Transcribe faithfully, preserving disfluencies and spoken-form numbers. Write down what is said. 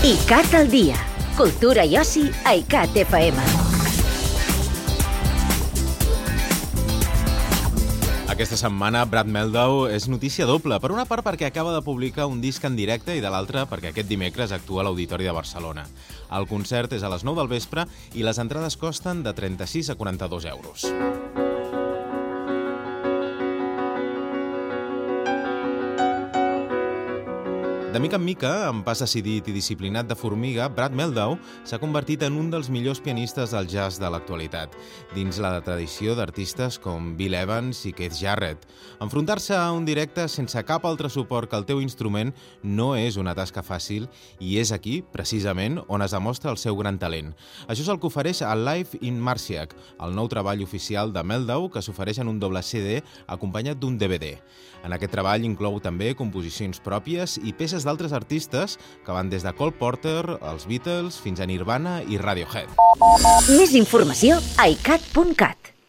ICAT al dia. Cultura i oci a ICAT F M. Aquesta setmana Brad Mehldau és notícia doble. Per una part perquè acaba de publicar un disc en directe i de l'altra perquè aquest dimecres actua a l'Auditori de Barcelona. El concert és a les nou del vespre i les entrades costen de trenta-sis a quaranta-dos euros. De mica en mica, amb pas decidit i disciplinat de formiga, Brad Mehldau s'ha convertit en un dels millors pianistes del jazz de l'actualitat, dins la tradició d'artistes com Bill Evans i Keith Jarrett. Enfrontar-se a un directe sense cap altre suport que el teu instrument no és una tasca fàcil i és aquí, precisament, on es demostra el seu gran talent. Això és el que ofereix a Live in Marciac, el nou treball oficial de Mehldau que s'ofereix en un doble C D acompanyat d'un D V D. En aquest treball inclou també composicions pròpies i peces d'altres artistes que van des de Cole Porter, els Beatles, fins a Nirvana i Radiohead. Més informació a icat punt cat.